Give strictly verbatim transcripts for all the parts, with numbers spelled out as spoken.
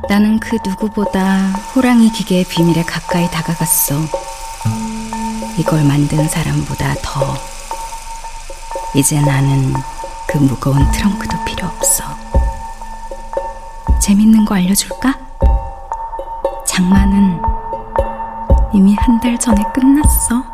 나는 그 누구보다 호랑이 기계의 비밀에 가까이 다가갔어. 이걸 만든 사람보다 더. 이제 나는 그 무거운 트렁크도 필요 없어. 재밌는 거 알려줄까? 장마는 이미 한 달 전에 끝났어.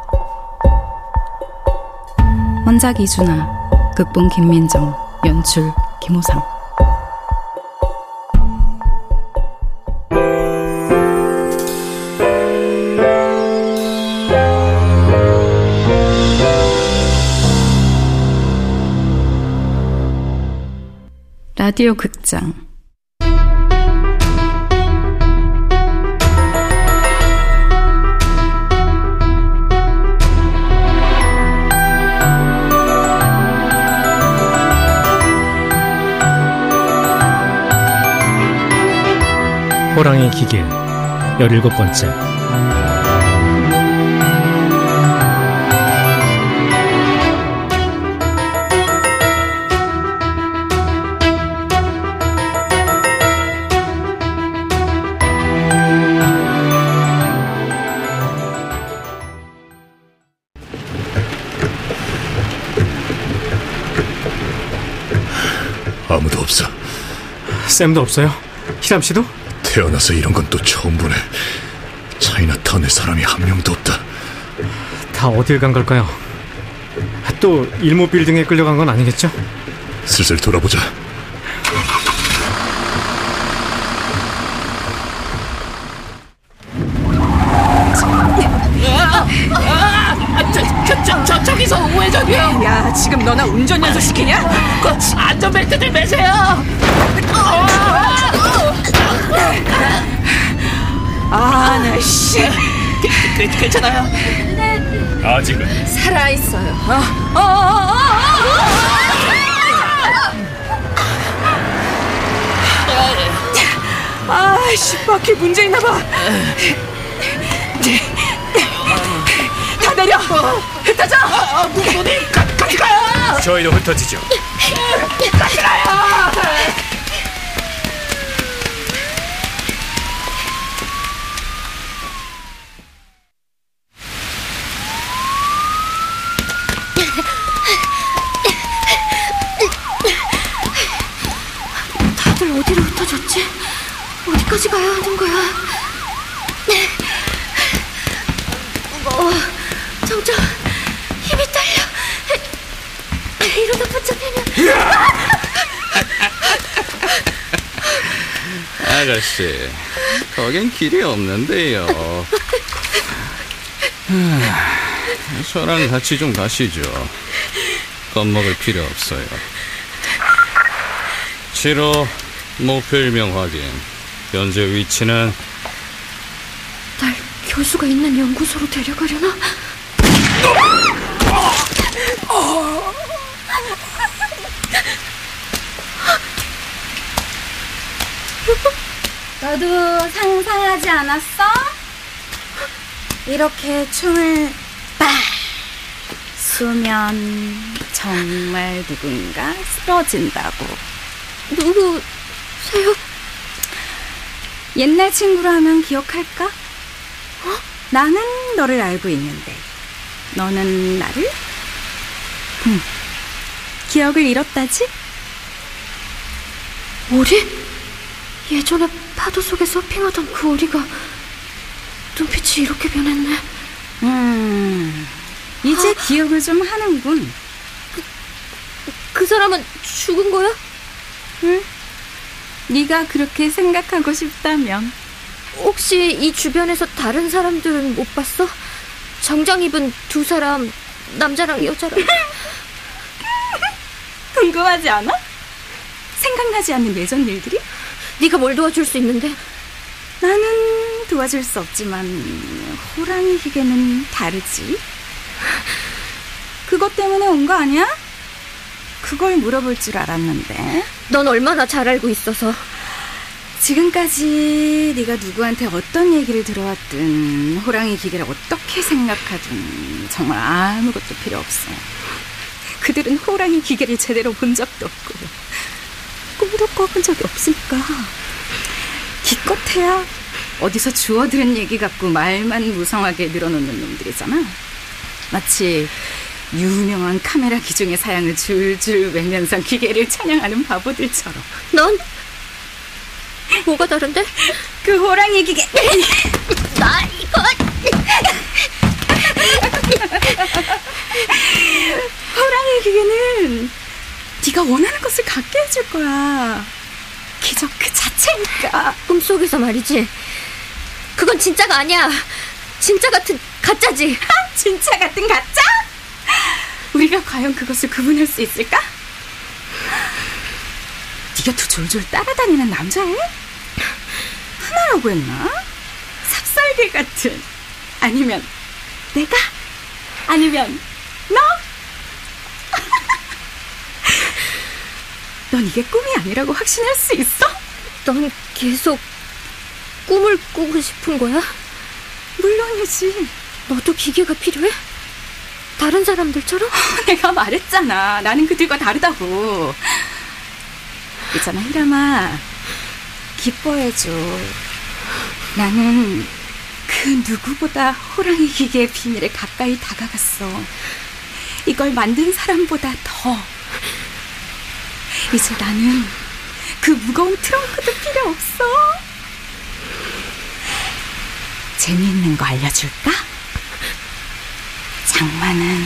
원작 이준아, 극본 김민정, 연출 김호상. 라디오 극장 호랑이 기계 열일곱 번째. 아무도 없어. 쌤도 없어요? 희람씨도? 태어나서 이런 건 또 처음 보네. 차이나타운에 사람이 한 명도 없다. 다 어딜 간 걸까요? 또 일모 빌딩에 끌려간 건 아니겠죠? 슬슬 돌아보자. 저, 저, 저, 저, 저기서 우회전이요. 야, 지금 너나 운전 연수 시키냐? 그 안전벨트들 매세요. 아, 나 씨. 그, 그, 괜찮아요? 아직은 살아있어요. 어, 어, 어, 어, 어. 아, 씨, 바퀴 문제 있나 봐. 다 내려. 흩어져. 아, 누구니? 같이 가요. 저희도 흩어지죠. 같이 가요. 다들 어디로 흩어졌지? 어디까지 가야 하는 거야? 어, 점점 힘이 딸려. 이러다 붙잡히면. 아가씨, 거긴 길이 없는데요. 저랑 같이 좀 가시죠. 겁먹을 필요 없어요. 칠호 목표일명 확인. 현재 위치는. 날 교수가 있는 연구소로 데려가려나? 너도 상상하지 않았어? 이렇게 춤을 빡 쏘면 정말 누군가 쓰러진다고. 누구세요? 옛날 친구로 하면 기억할까? 어? 나는 너를 알고 있는데 너는 나를? 응. 기억을 잃었다지? 오리? 예전에 파도 속에 서핑하던 그 오리가 눈빛이 이렇게 변했네. 음, 이제 아, 기억을 좀 하는군. 그, 그 사람은 죽은 거야? 응. 네가 그렇게 생각하고 싶다면. 혹시 이 주변에서 다른 사람들은 못 봤어? 정장 입은 두 사람, 남자랑 여자랑. 궁금하지 않아? 생각나지 않는 예전 일들이? 네가 뭘 도와줄 수 있는데? 나는 도와줄 수 없지만 호랑이 기계는 다르지. 그것 때문에 온 거 아니야? 그걸 물어볼 줄 알았는데. 넌 얼마나 잘 알고 있어서. 지금까지 네가 누구한테 어떤 얘기를 들어왔든 호랑이 기계를 어떻게 생각하든 정말 아무것도 필요 없어. 그들은 호랑이 기계를 제대로 본 적도 없고 꿈도 꿔본 적이 없으니까. 기껏해야 어디서 주워들은 얘기 갖고 말만 무성하게 늘어놓는 놈들이잖아. 마치 유명한 카메라 기종의 사양을 줄줄 외면서 기계를 찬양하는 바보들처럼. 넌 뭐가 다른데? 그 호랑이 기계. 나 이거 호랑이 기계는 네가 원하는 것을 갖게 해줄 거야. 기적 그 자체니까. 꿈속에서 말이지. 그건 진짜가 아니야. 진짜 같은 가짜지. 진짜 같은 가짜? 우리가 과연 그것을 구분할 수 있을까? 네가 또 졸졸 따라다니는 남자애? 하나라고 했나? 삽살개 같은. 아니면 내가? 아니면 너? 넌 이게 꿈이 아니라고 확신할 수 있어? 넌 계속 꿈을 꾸고 싶은 거야? 물론이지. 너도 기계가 필요해? 다른 사람들처럼? 내가 말했잖아. 나는 그들과 다르다고. 있잖아, 히람아. 기뻐해줘. 나는 그 누구보다 호랑이 기계의 비밀에 가까이 다가갔어. 이걸 만든 사람보다 더. 이제 나는 그 무거운 트렁크도 필요 없어. 재미있는 거 알려줄까? 장마는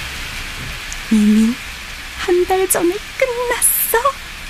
이미 한 달 전에 끝났어.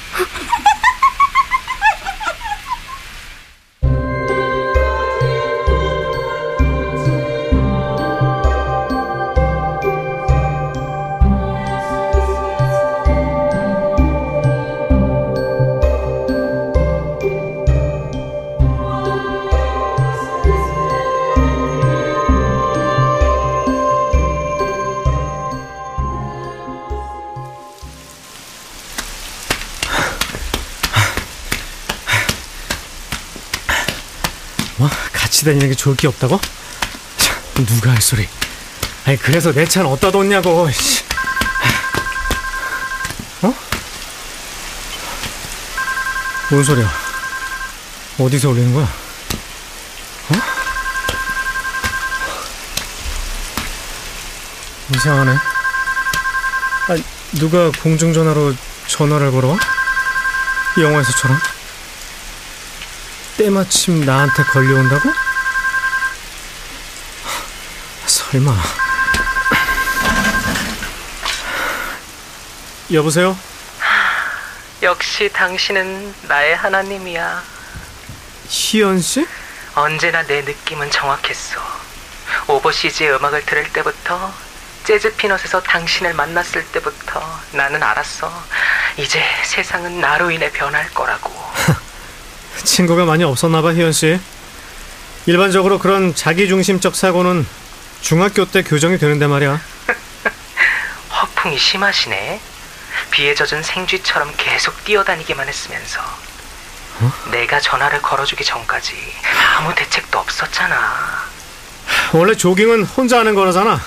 뭐? 같이 다니는 게 좋을 게 없다고? 참, 누가 할 소리. 아니 그래서 내 차는 어디다 뒀냐고. 어? 뭔 소리야? 어디서 울리는 거야? 어? 이상하네. 아, 누가 공중전화로 전화를 걸어와? 영화에서처럼? 때마침 나한테 걸려온다고? 설마. 여보세요? 역시 당신은 나의 하나님이야. 희연씨? 언제나 내 느낌은 정확했어. 오버시즈의 음악을 들을 때부터, 재즈 피넛에서 당신을 만났을 때부터 나는 알았어. 이제 세상은 나로 인해 변할 거라고. 친구가 많이 없었나봐, 희연씨. 일반적으로 그런 자기중심적 사고는 중학교 때 교정이 되는데 말이야. 허풍이 심하시네. 비에 젖은 생쥐처럼 계속 뛰어다니기만 했으면서. 어? 내가 전화를 걸어주기 전까지 아무 대책도 없었잖아. 원래 조깅은 혼자 하는 거라잖아.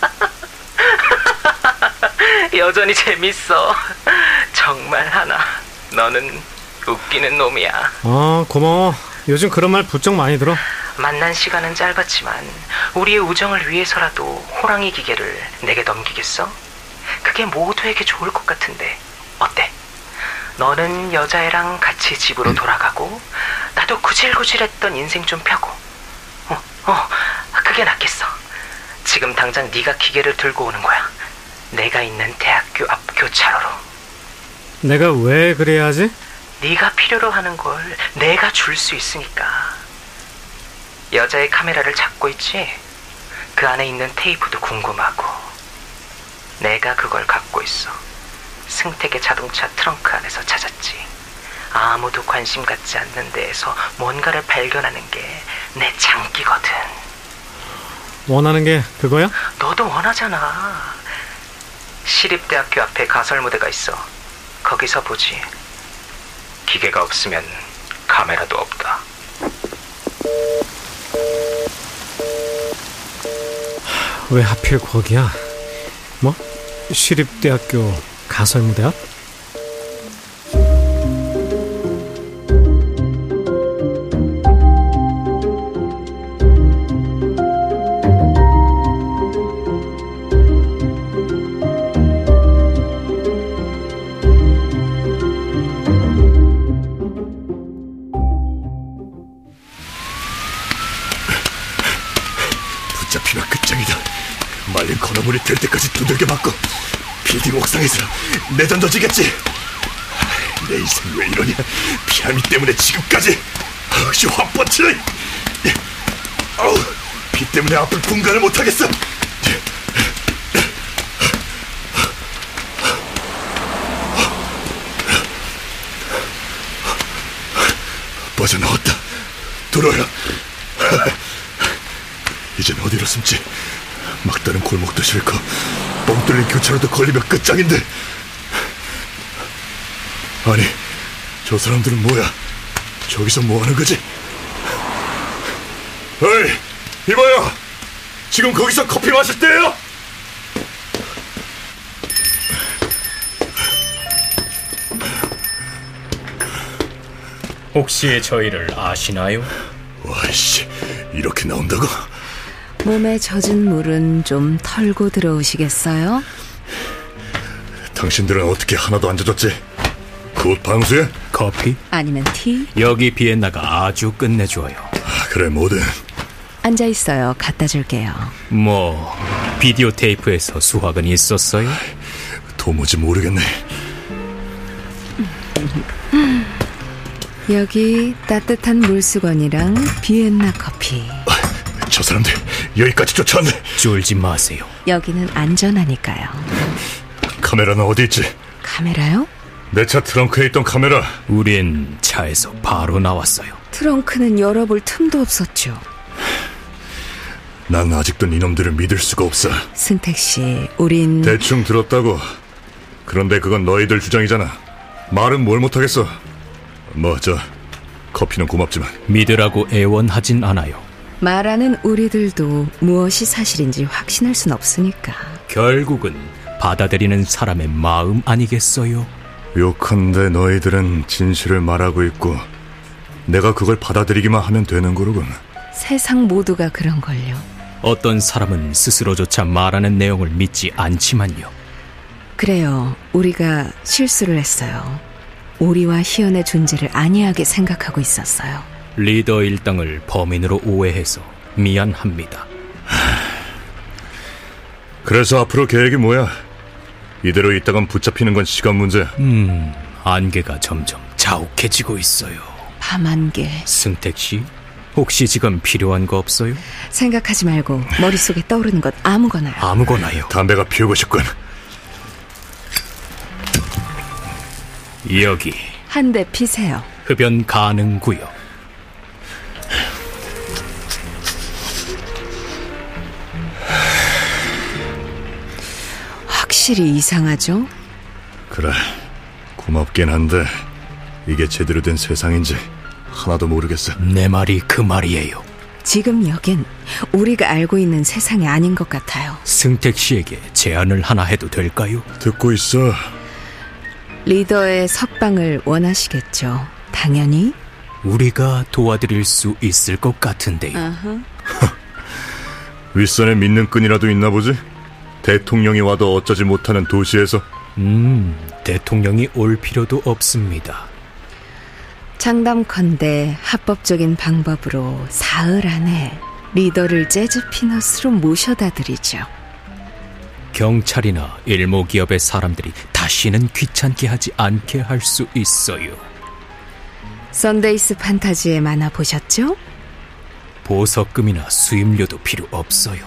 여전히 재밌어. 정말 하나, 너는 웃기는 놈이야. 어, 고마워. 요즘 그런 말 부쩍 많이 들어. 만난 시간은 짧았지만 우리의 우정을 위해서라도 호랑이 기계를 내게 넘기겠어? 그게 모두에게 좋을 것 같은데 어때? 너는 여자애랑 같이 집으로 돌아가고 나도 구질구질했던 인생 좀 펴고. 어, 어, 그게 낫겠어. 지금 당장 네가 기계를 들고 오는 거야. 내가 있는 대학교 앞 교차로로. 내가 왜 그래야 하지? 네가 필요로 하는 걸 내가 줄 수 있으니까. 여자의 카메라를 찾고 있지? 그 안에 있는 테이프도 궁금하고. 내가 그걸 갖고 있어. 승택의 자동차 트렁크 안에서 찾았지. 아무도 관심 갖지 않는 데에서 뭔가를 발견하는 게 내 장기거든. 원하는 게 그거야? 너도 원하잖아. 시립대학교 앞에 가설 무대가 있어. 거기서 보지. 기계가 없으면 카메라도 없다. 왜 하필 거기야? 뭐? 시립대학교 가설 무대 앞? 붙잡히면 끝장이다. 말린 건어물이 될 때까지 두들겨 맞고 빌딩 옥상에서 내던져지겠지. 내 인생 왜 이러냐. 피라미 때문에 지금까지. 아우씨, 화뻗치네. 아우, 피 때문에 앞을 분간을 못하겠어. 빠져나왔다. 들어라. 이젠 어디로 숨지. 막다른 골목도 싫고 뻥 뚫린 교차로도 걸리면 끝장인데. 아니, 저 사람들은 뭐야? 저기서 뭐하는 거지? 어이, 이봐요. 지금 거기서 커피 마실 때예요? 혹시 저희를 아시나요? 와이씨, 이렇게 나온다고? 몸에 젖은 물은 좀 털고 들어오시겠어요? 당신들은 어떻게 하나도 안 젖었지? 그 옷 방수해? 커피? 아니면 티? 여기 비엔나가 아주 끝내줘요. 아, 그래, 뭐든. 앉아있어요. 갖다 줄게요. 뭐 비디오 테이프에서 수학은 있었어요? 도무지 모르겠네. 여기 따뜻한 물수건이랑 비엔나 커피. 저 사람들 여기까지 쫓아왔네. 쫄지 마세요. 여기는 안전하니까요. 카메라는 어디 있지? 카메라요? 내 차 트렁크에 있던 카메라. 우린 차에서 바로 나왔어요. 트렁크는 열어볼 틈도 없었죠. 난 아직도 이놈들을 믿을 수가 없어. 승택씨, 우린... 대충 들었다고. 그런데 그건 너희들 주장이잖아. 말은 뭘 못하겠어. 뭐 저 커피는 고맙지만. 믿으라고 애원하진 않아요. 말하는 우리들도 무엇이 사실인지 확신할 순 없으니까. 결국은 받아들이는 사람의 마음 아니겠어요? 욕한데 너희들은 진실을 말하고 있고 내가 그걸 받아들이기만 하면 되는 거로군. 세상 모두가 그런걸요. 어떤 사람은 스스로조차 말하는 내용을 믿지 않지만요. 그래요. 우리가 실수를 했어요. 오리와 희연의 존재를 안이하게 생각하고 있었어요. 리더 일당을 범인으로 오해해서 미안합니다. 그래서 앞으로 계획이 뭐야? 이대로 있다간 붙잡히는 건 시간 문제. 음, 안개가 점점 자욱해지고 있어요. 밤안개. 승택씨, 혹시 지금 필요한 거 없어요? 생각하지 말고 머릿속에 떠오르는 것 아무거나요. 아무거나요. 담배가 피우고 싶군. 여기 한 대 피세요. 흡연 가능 구역. 확실히 이상하죠? 그래, 고맙긴 한데 이게 제대로 된 세상인지 하나도 모르겠어. 내 말이 그 말이에요. 지금 여긴 우리가 알고 있는 세상이 아닌 것 같아요. 승택씨에게 제안을 하나 해도 될까요? 듣고 있어. 리더의 석방을 원하시겠죠. 당연히. 우리가 도와드릴 수 있을 것 같은데요. uh-huh. 윗선에 믿는 끈이라도 있나 보지? 대통령이 와도 어쩌지 못하는 도시에서. 음, 대통령이 올 필요도 없습니다. 장담컨대 합법적인 방법으로 사흘 안에 리더를 재즈 피넛으로 모셔다 드리죠. 경찰이나 일모기업의 사람들이 다시는 귀찮게 하지 않게 할 수 있어요. 선데이스 판타지의 만화 보셨죠? 보석금이나 수임료도 필요 없어요.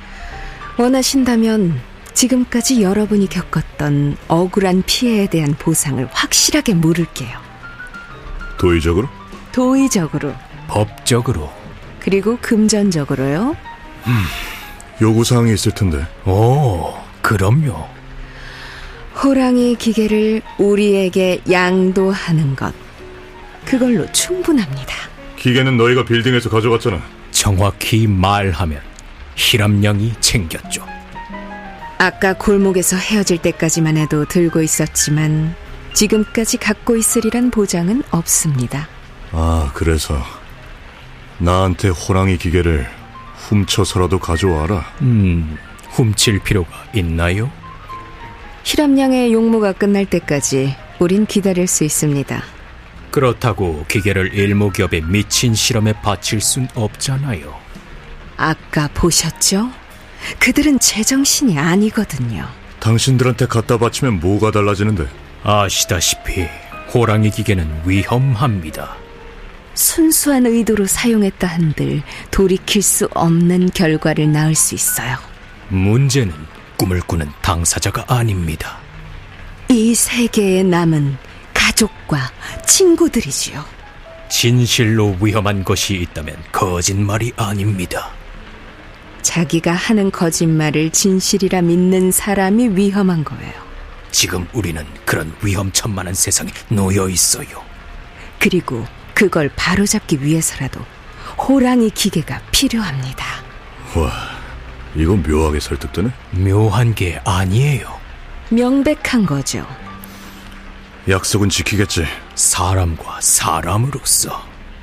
원하신다면 지금까지 여러분이 겪었던 억울한 피해에 대한 보상을 확실하게 물을게요. 도의적으로? 도의적으로. 법적으로. 그리고 금전적으로요. 음, 요구사항이 있을 텐데. 오, 그럼요. 호랑이 기계를 우리에게 양도하는 것, 그걸로 충분합니다. 기계는 너희가 빌딩에서 가져갔잖아. 정확히 말하면 히람령이 챙겼죠. 아까 골목에서 헤어질 때까지만 해도 들고 있었지만 지금까지 갖고 있으리란 보장은 없습니다. 아, 그래서 나한테 호랑이 기계를 훔쳐서라도 가져와라. 음, 훔칠 필요가 있나요? 히람양의 용무가 끝날 때까지 우린 기다릴 수 있습니다. 그렇다고 기계를 일모기업의 미친 실험에 바칠 순 없잖아요. 아까 보셨죠? 그들은 제정신이 아니거든요. 당신들한테 갖다 바치면 뭐가 달라지는데? 아시다시피 호랑이 기계는 위험합니다. 순수한 의도로 사용했다 한들 돌이킬 수 없는 결과를 낳을 수 있어요. 문제는 꿈을 꾸는 당사자가 아닙니다. 이 세계에 남은 가족과 친구들이지요. 진실로 위험한 것이 있다면 거짓말이 아닙니다. 자기가 하는 거짓말을 진실이라 믿는 사람이 위험한 거예요. 지금 우리는 그런 위험천만한 세상에 놓여 있어요. 그리고 그걸 바로잡기 위해서라도 호랑이 기계가 필요합니다. 와, 이거 묘하게 설득되네? 묘한 게 아니에요. 명백한 거죠. 약속은 지키겠지. 사람과 사람으로서.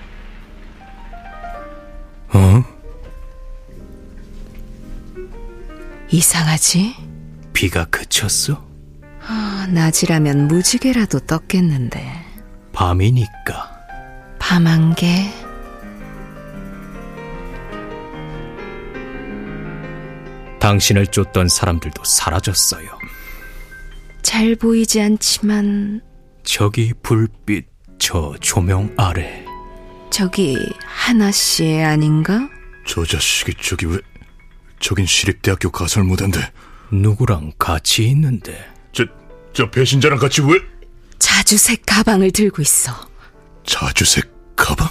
어? 이상하지? 비가 그쳤어? 아, 낮이라면 무지개라도 떴겠는데. 밤이니까. 밤안개. 당신을 쫓던 사람들도 사라졌어요. 잘 보이지 않지만 저기 불빛, 저 조명 아래. 저기 하나씨 아닌가? 저 자식이 저기 왜... 저긴 시립대학교 가설무대인데. 누구랑 같이 있는데. 저, 저 배신자랑 같이 왜... 자주색 가방을 들고 있어. 자주색 가방?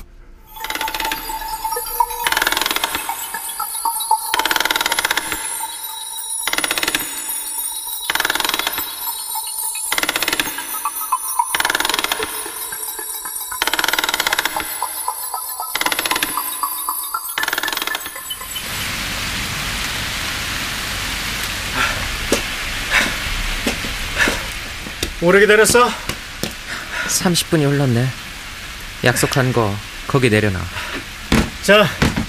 오래 기다렸어? 삼십 분이 흘렀네. 약속한 거 거기 내려놔. 자,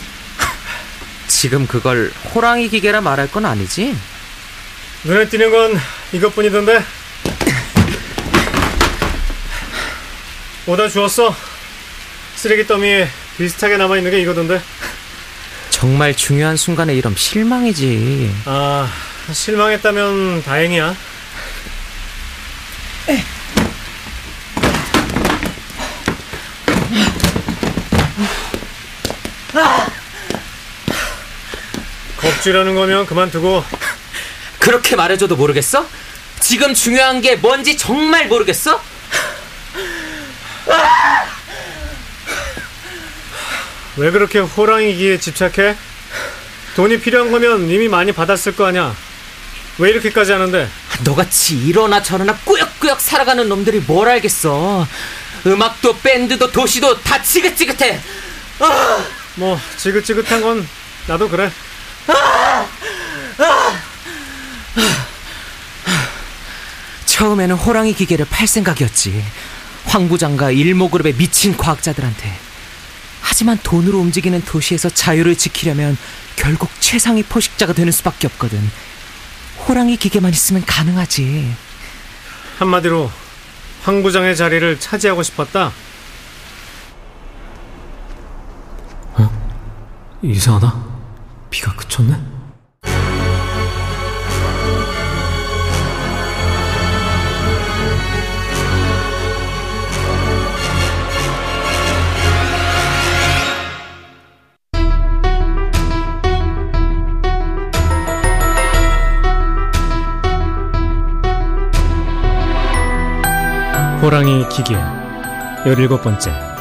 지금 그걸 호랑이 기계라 말할 건 아니지? 눈에 띄는 건 이것뿐이던데. 오다 주웠어. 쓰레기 더미에 비슷하게 남아있는 게 이거던데. 정말 중요한 순간에 이러면 실망이지. 아, 실망했다면 다행이야. 겁주려는 거면 그만두고. 그렇게 말해줘도 모르겠어? 지금 중요한 게 뭔지 정말 모르겠어? 왜 그렇게 호랑이 기계에 집착해? 돈이 필요한 거면 이미 많이 받았을 거 아니야. 왜 이렇게까지 하는데? 너같이 이러나 저러나 꾸역꾸역 살아가는 놈들이 뭘 알겠어. 음악도 밴드도 도시도 다 지긋지긋해. 아! 뭐 지긋지긋한 건 나도 그래. 아! 아! 처음에는 호랑이 기계를 팔 생각이었지. 황 부장과 일모그룹의 미친 과학자들한테. 하지만 돈으로 움직이는 도시에서 자유를 지키려면 결국 최상위 포식자가 되는 수밖에 없거든. 호랑이 기계만 있으면 가능하지. 한마디로 황 부장의 자리를 차지하고 싶었다. 어? 이상하다. 비가 그쳤네? 호랑이 기계 열일곱 번째.